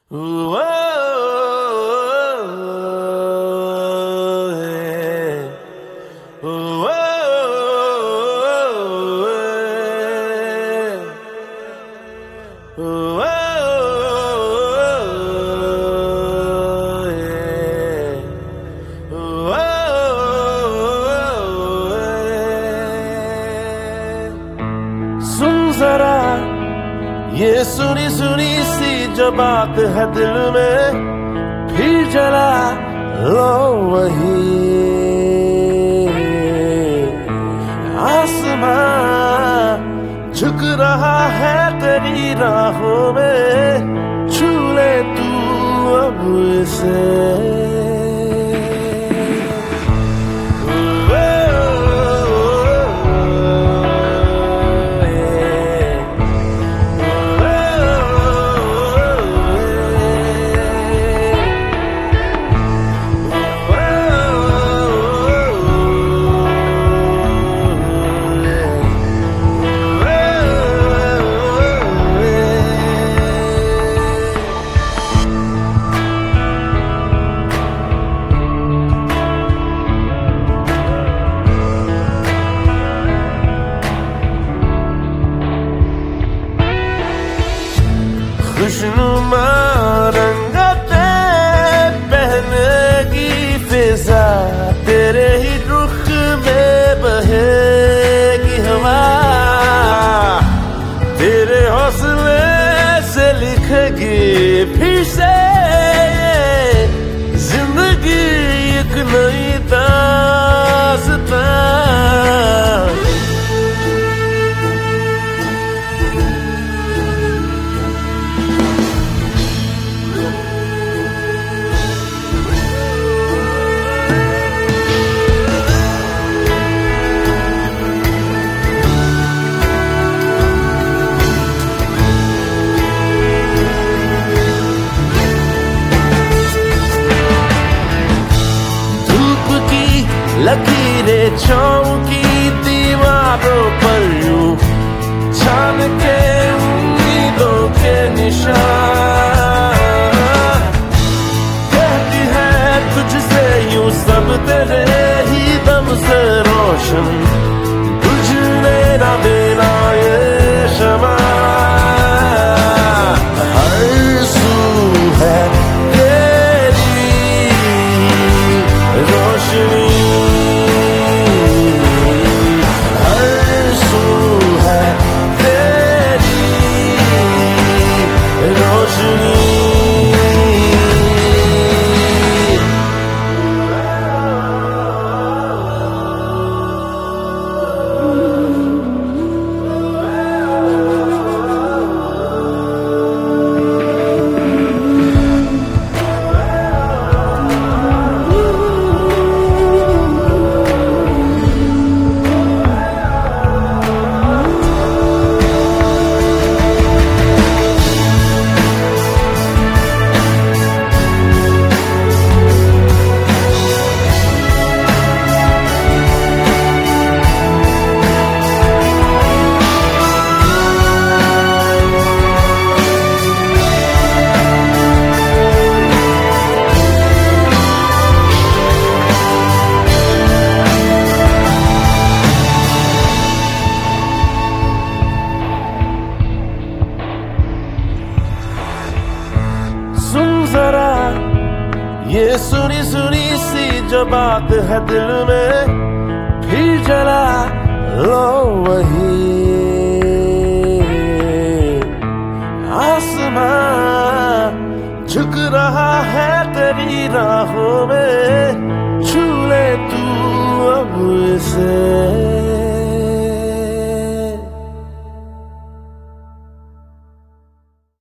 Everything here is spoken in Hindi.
सुन जरा ये सुनी सुनी सी जो बात है दिल में, फिर जला लो वही आसमां झुक रहा है तेरी राहों में, छू ले तू अब इसे। खुशनुमा रंगते पहनेगी फिजा, तेरे ही रुख में बहेगी हवा, तेरे हौसले से लिखेगी फिर से जिंदगी एक नई दास्तां। लकीरें चौकी दीवारों पर यूं छान के उम्मीदों के निशान, कहती है तुझसे यूं सब तेरे ही दम से रोशन, तुझने ना देना ये शमा। हर सू है तेरी रोशनी, जरा ये सुनी सुनी सी जो बात है दिल में, फिर जला लो वही आसमां झुक रहा है तेरी राहों में,